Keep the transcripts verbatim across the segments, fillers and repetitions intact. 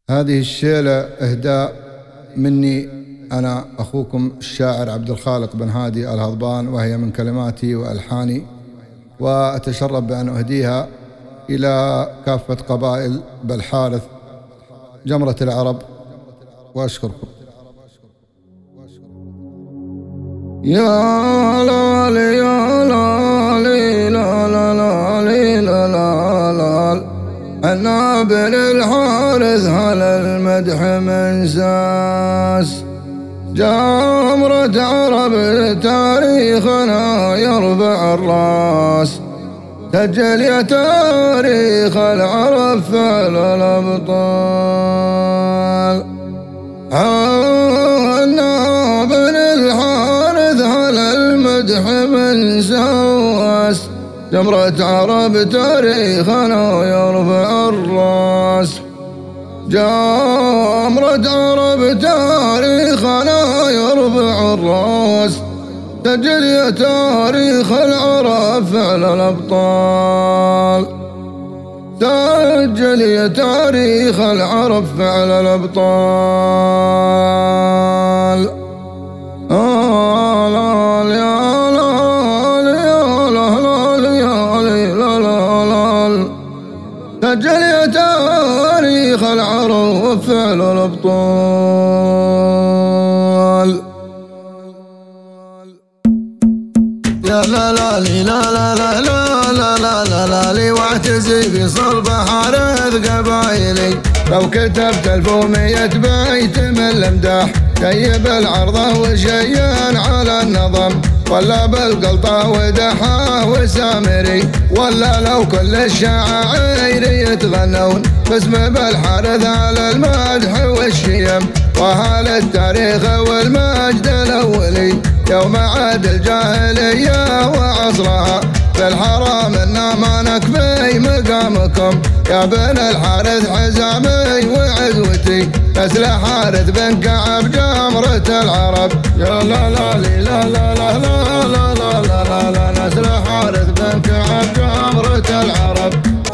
هذه الشيلة إهداء مني أنا أخوكم الشاعر عبد الخالق بن هادي الهضبان، وهي من كلماتي وألحاني، وأتشرف بأن أهديها إلى كافة قبائل بالحارث جمرة العرب، وأشكركم. يا لالي يا لالي لا لا لالي لا لا لا أنا بن الحارث على المدح منساس، جمرة عرب تاريخنا يرفع الراس، سجل يا تاريخ العرب فعل الأبطال. أنا بن الحارث على المدح منساس، جمرة عرب تاريخنا يرفع الراس، جمرة عرب تاريخنا يرفع الراس، سجل يا تاريخ العرب فعل الأبطال، سجل يا تاريخ العرب فعل الأبطال. آه لا لا لا سجل يا تاريخ العرب فعل الأبطال. يا لا لا لي لا لا لا لا لا لا لا لا لي واعتزي في صلب حارث قبايلي، لو كتبت الفومية بيت من الامداح طيب العرضة وشيان على النظم، ولا بالقلطة ودحاه وسامري، ولا لو كل الشعائر يتغنون باسم بالحارث على المدح والشيم، وهال التاريخ والمجد الأولي يوم عاد الجاهلية وعصرها، في الحرام إنا ما نكفي مقامكم يا بن الحارث حزامي وعزوتي، نسل حارث بن كعب جمرة العرب. يا لا لا لي لا لا لا لا لا لا لا لا نسل حارث بن كعب جمرة العرب،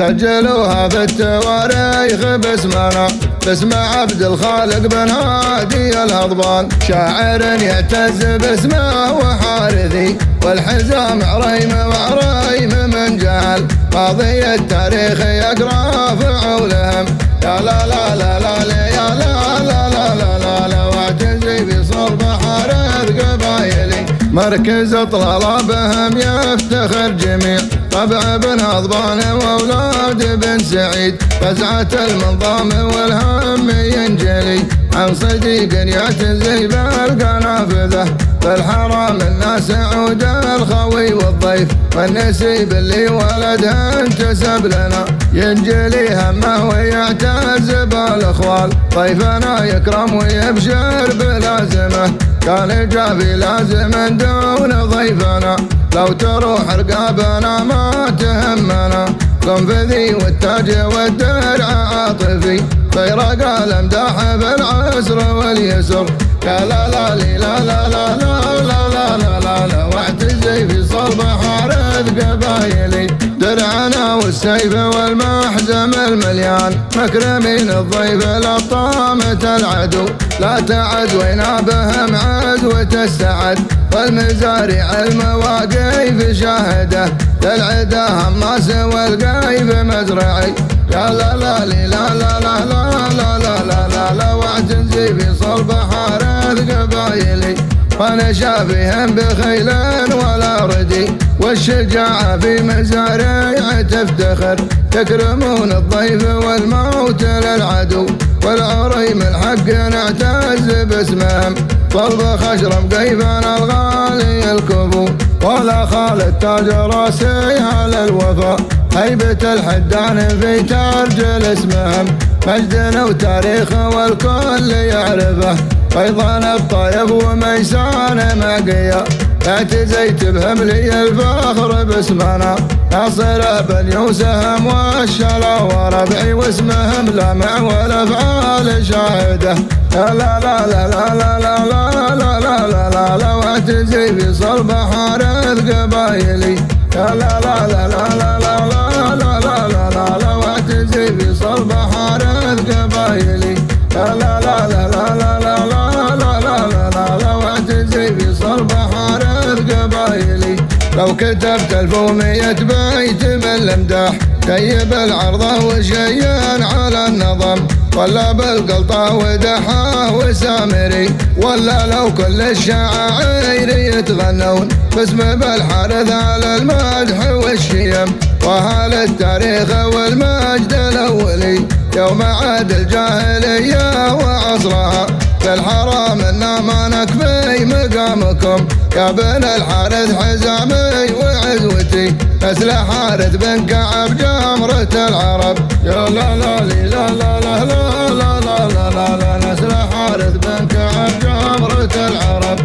سجلوها في التواريخ باسمنا، باسم عبد الخالق بن هادي الهضبان، شاعر يعتز باسمه وحارثي، والحزام عريم وعريم من جهل قاضي التاريخ يقرا فعولهم. يا لا لا لا لا يا لا لا لا لا لا لا واعتزي بصلب حارث قبايلي، مركز اطلال بهم يفتخر جميع، طبع بن هضبان واولاد بن سعيد، فزعة المنظام والهم ينجلي عن صديق يعتزي بالقنافذة، بالحرام الناس عود الخوي والضيف، والنسيب اللي ولده انتسب لنا ينجلي همه ويعتز بالاخوال، ضيفنا يكرم ويبشر بلازمه، كان جافي لازم دون ضيفنا، لو تروح رقابنا ما تهمنا، قنفذي والتاج والدرع عاطفي، بيرق الامداح بالعسر واليسر. يا لا لا لي لا لا لا لا لا لا لا لا لا واعتزي في صلب حارث قبايلي، درعنا والسيف والمحزم المليان، مكرمين الضيف لطامة العدو، لا تعد وينا بهم عزوة السعد، والمزارع المواقيف شاهده، للعدا هماس والقايف مزرعي. يا لا لا لي لا لا لا لا لا لا لا لا لا واعتزي في صلب حارث قبايلي، وانا شافيهم بخيل ولا ردي، والشجاعة في مزارع تفتخر، تكرمون الضيف والموت للعدو، والعريم الحق نعتز باسمهم، طلب خشرم قيفنا الغالي الكفو، ولا خالد تاج راسي على الوفا، هيبة الحدان في ترجل اسمهم، مجدنا وتاريخ والكل يعرفه، فيضان الطيب وميسان معقية، اعتزيت بهم لي الفخر باسمنا، ناصر بن يوسهم والشلا وربعي، واسمهم لمع والافعال شاهده. لا لا لا لا لا لا لا لا لا لا لا لا لا واعتزي في صلب حارث قبايلي. لا لا لا لا لا لا لا لا لا لا لا لا واعتزي في صلب حارث قبايلي. لا لا لا لا لا لا لا لا لا لا لا لا واعتزي في صلب حارث قبايلي. لو كتبت ألف ومية بيت من الامداح طيب العرضة وشيان على النظم، ولا بالقلطة ودحاه وسامري، ولا لو كل الشعائر يتغنون باسم بالحارث على المدح والشيم، وهال التاريخ والمجد الأولي يوم عاد الجاهلية وعصرها في الحرام إنا ما نكفي مقامكم يا بن الحارث حزامي وعزوتي، مثل حارث بن كعب جمرة العرب. يا لا لا لي لا لا لا لا لا لا لا لا لا نسل حارث بن كعب جمرة العرب.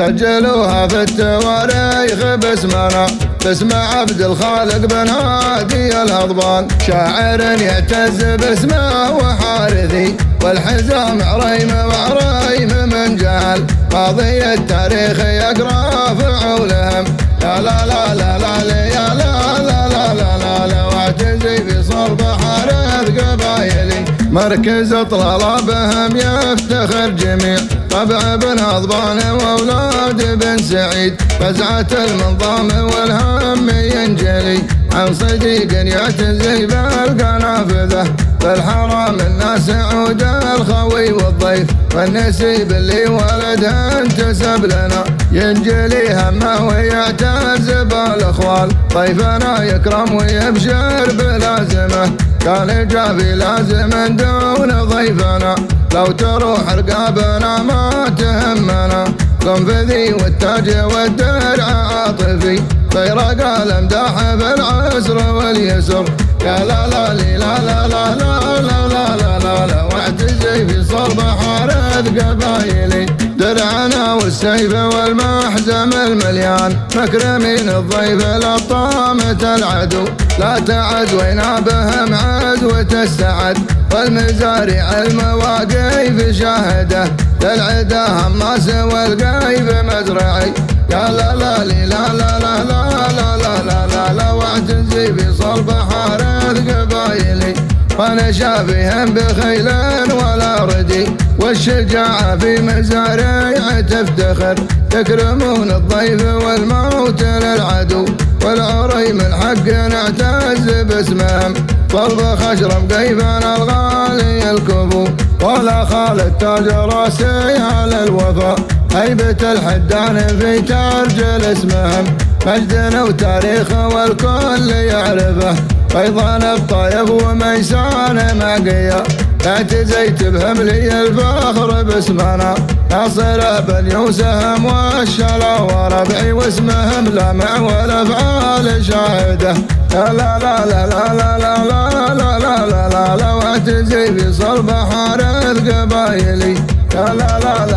سجلوها في التواريخ باسمنا باسم عبد الخالق بن هادي الهضبان، شاعر يعتز باسمه وحارثي، والحزام عريم وعريم من جهل قاضي التاريخ يقرا فعولهم. يا لا لا لا لا يا لا لا لا لا لا لا واعتزي في صلب حارث قبايلي، مركز اطلال بهم يفتخر جميع طبع بن هضبان واولاد بن سعيد، فزعة المنظام والهم ينجلي عن صديق يعتزي بالقنافذة، بالحرام الناس عود الخوي والضيف، والنسيب اللي ولده انتسب لنا ينجلي همه ويعتز بالاخوال، ضيفنا يكرم ويبشر بلازمه كان جافي لازم دون ضيفنا، لو تروح رقابنا ما تهمنا، قنفذي والتاج والدرع عاطفي بيرق الامداح بالعسر واليسر. يا لا لا لي لا لا لا لا لا لا لا لا لا واعتزي في صلب حارث قبايلي، درعنا والسيف والمحزم المليان مكرمين الضيف لطامة العدو، لا تعد وينا بهم عزوة السعد، والمزارع المواقيف شاهده للعدا هماس والقيف مزرعي. يا لا لا لي لا لا لا لا لا لا لا لا لا واعتزي في صلب حارث قبايلي، وانا شافيهم بخيل ولا ردي، والشجاعة في مزارع تفتخر تكرمون الضيف والموت للعدو، والعريم الحق نعتز باسمهم صلب خشرم قيفنا الغالي الكفو، ولا خالد تاج راسي على الوفا هيبة الحدان في ترجل اسمهم، مجدنا وتاريخ والكل يعرفه فيضان بطيب وميسان معقية، اعتزيت بهم لي الفخر باسمنا ناصر بن يوسهم والشلا وربعي، واسمهم لمع والافعال شاهده. لا لا لا لا لا لا لا لا لا لا لا لا واعتزي في صلب حارث قبايلي. لا لا لا